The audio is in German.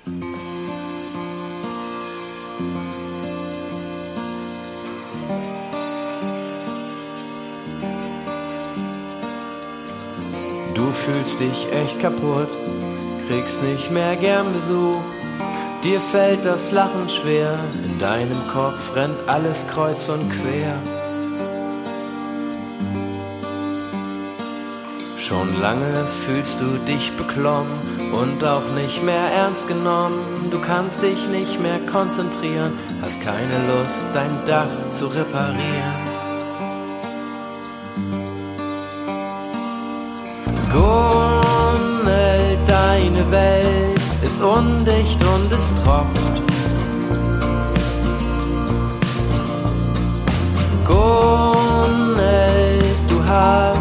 Du fühlst dich echt kaputt, kriegst nicht mehr gern Besuch. Dir fällt das Lachen schwer, in deinem Kopf rennt alles kreuz und quer. Schon lange fühlst du dich beklommen und auch nicht mehr ernst genommen. Du kannst dich nicht mehr konzentrieren, hast keine Lust, dein Dach zu reparieren. Gunnel, deine Welt ist undicht und es tropft. Gunnel, du hast